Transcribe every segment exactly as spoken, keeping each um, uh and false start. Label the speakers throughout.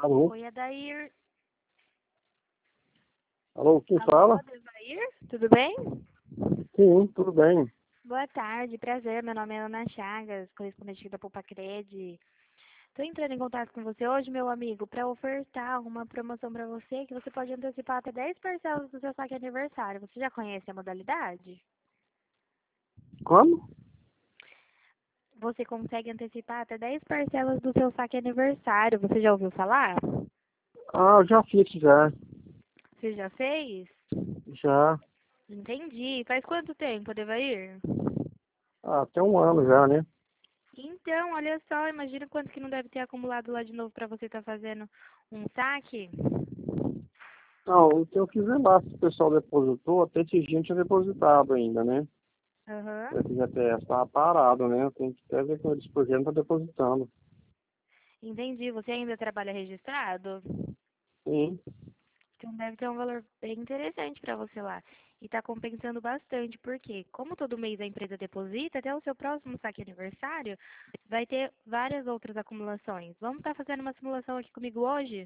Speaker 1: Alô?
Speaker 2: Oi, Adair.
Speaker 1: Alô, quem
Speaker 2: Alô,
Speaker 1: fala?
Speaker 2: Adair? Tudo bem?
Speaker 1: Sim, tudo bem.
Speaker 2: Boa tarde, prazer. Meu nome é Ana Chagas, correspondente da Pupacred. Estou entrando em contato com você hoje, meu amigo, para ofertar uma promoção para você que você pode antecipar até dez parcelas do seu saque aniversário. Você já conhece a modalidade?
Speaker 1: Como?
Speaker 2: Você consegue antecipar até dez parcelas do seu saque aniversário. Você já ouviu falar?
Speaker 1: Ah, eu já fiz já.
Speaker 2: Você já fez?
Speaker 1: Já.
Speaker 2: Entendi. Faz quanto tempo, Adevair?
Speaker 1: Ah, tem um ano já, né?
Speaker 2: Então, olha só, imagina quanto que não deve ter acumulado lá de novo para você estar fazendo um saque.
Speaker 1: Não, eu tenho que ver lá se o pessoal depositou, até esse dia não tinha depositado ainda, né?
Speaker 2: Aham.
Speaker 1: Esse G P S estava parado, né? Eu tenho que até ver com eles por que não tá depositando.
Speaker 2: Entendi. Você ainda trabalha registrado?
Speaker 1: Sim.
Speaker 2: Então deve ter um valor bem interessante para você lá. E está compensando bastante, porque como todo mês a empresa deposita, até o seu próximo saque aniversário, vai ter várias outras acumulações. Vamos estar fazendo uma simulação aqui comigo hoje?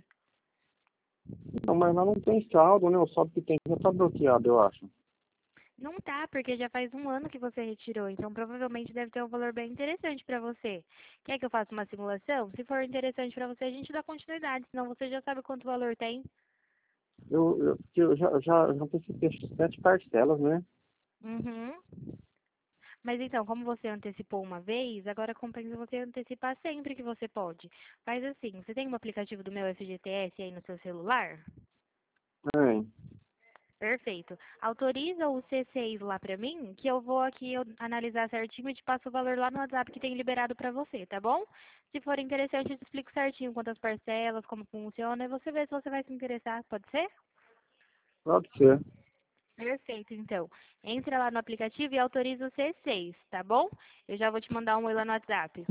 Speaker 1: Não, mas lá não tem saldo, né? O saldo que tem já tá bloqueado, eu acho.
Speaker 2: Não tá, porque já faz um ano que você retirou, então provavelmente deve ter um valor bem interessante para você. Quer que eu faça uma simulação? Se for interessante para você, a gente dá continuidade, senão você já sabe quanto valor tem.
Speaker 1: Eu, eu, eu já, já, já antecipei sete parcelas, né?
Speaker 2: Uhum. Mas então, como você antecipou uma vez, agora compensa você antecipar sempre que você pode. Faz assim, você tem um aplicativo do meu F G T S aí no seu celular?
Speaker 1: É.
Speaker 2: Perfeito. Autoriza o C seis lá pra mim, que eu vou aqui eu, analisar certinho e te passo o valor lá no WhatsApp que tem liberado pra você, tá bom? Se for interessante, eu te explico certinho quantas parcelas, como funciona, e você vê se você vai se interessar, pode ser?
Speaker 1: Pode ser.
Speaker 2: Perfeito, então. Entra lá no aplicativo e autoriza o C seis, tá bom? Eu já vou te mandar um oi lá no WhatsApp.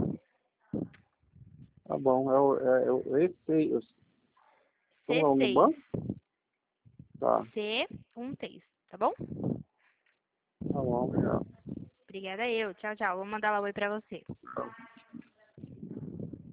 Speaker 1: Tá bom. É o, é, é o esse, como é o no
Speaker 2: C seis.
Speaker 1: banco? Tá.
Speaker 2: C um seis, tá bom?
Speaker 1: Tá bom, obrigado.
Speaker 2: Obrigada eu. Tchau, tchau. Vou mandar lá oi pra você.